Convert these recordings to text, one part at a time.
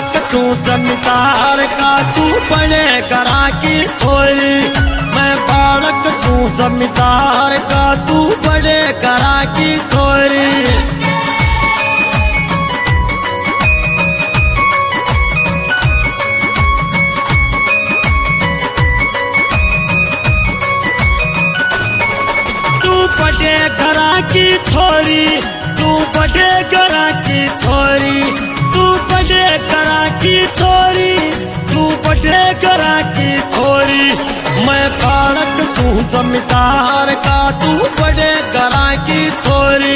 बालक सू जमींदार का तू बड़े घरा की छोरी। मैं बालक सू जमींदार का तू बड़े घरा की छोरी। बड़े घरा की छोरी, तू बड़े घरा की छोरी, तू बड़े घरा की छोरी, तू बड़े घरा की छोरी। मैं बालक सू जमींदार का तू बड़े घरा की छोरी।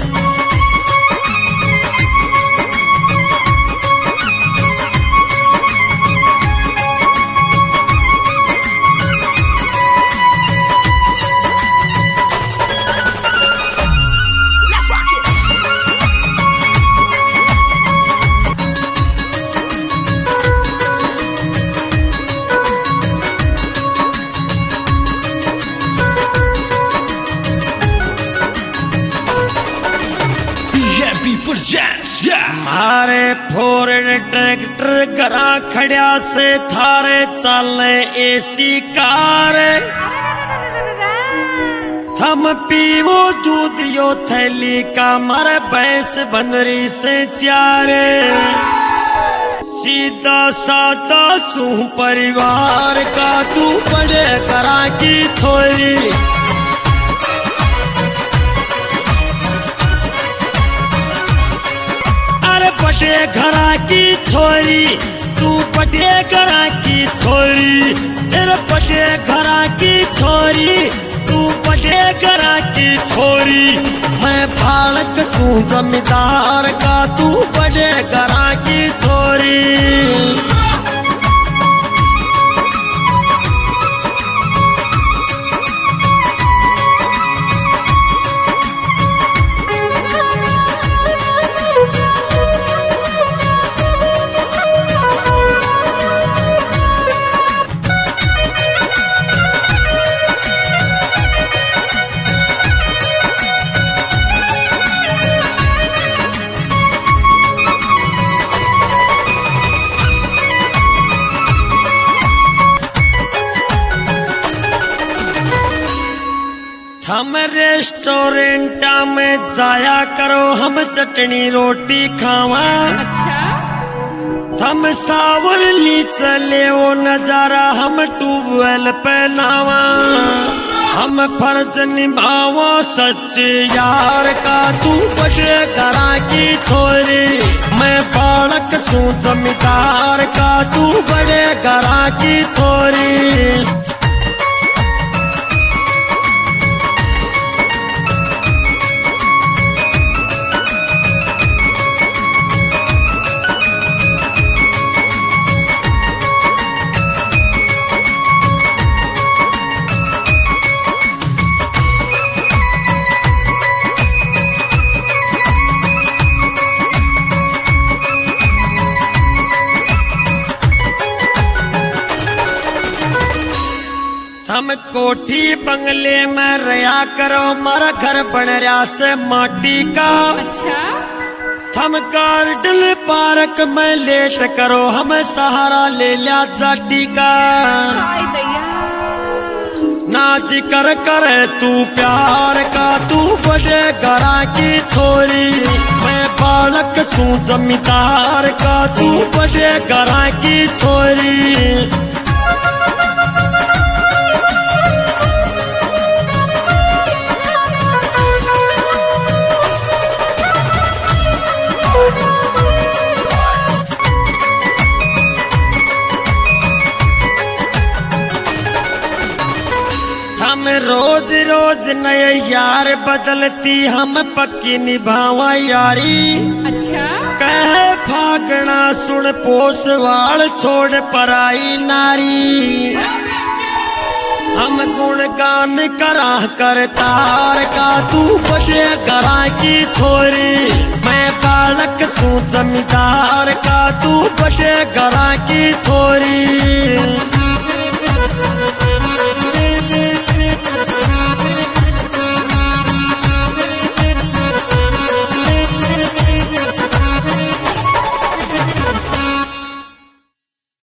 मारे फोर्ड ट्रैक्टर घरा खड़िया से थारे चले एसी कार। हम पीवो दूध यो थैली का मारे भैंस बंदरी से चारे। सीधा सादा सू परिवार का तू बड़े घरा की छोरी। बड़े घरा की छोरी, तू बड़े घरा की छोरी। तेरे बड़े घरा की छोरी, तू बड़े घरा की छोरी। मैं बालक सू जमींदार का तू बड़े घरा की छोरी। हम रेस्टोरेंट में जाया करो, हम चटनी रोटी खावा। अच्छा? हम सावर ली चले वो नजारा, हम ट्यूबवेल पे नावा। हम फर्ज निभावा सच्चे यार का तू बड़े घरा की छोरी। मैं बालक सू जमींदार का तू बड़े घरा की छोरी। हम कोठी बंगले में रहा करो, मारा घर बन रहा से माटी का। अच्छा? हम गार्डन पार्क में लेट करो, हम सहारा ले लिया जाटी का। नाच कर करे तू प्यार का तू बड़े घरा की छोरी। मैं बालक सू जमींदार का तू बड़े घरा की छोरी। हम रोज रोज नए यार बदलती, हम पक्की निभावा यारी। अच्छा? कहे फागना सुन पोसवाड़ छोड़ पराई नारी। हम गुणगान करा कर तार का तू बड़े घरा की छोरी। मैं बालक सू जमींदार का तू बड़े घरा की छोरी।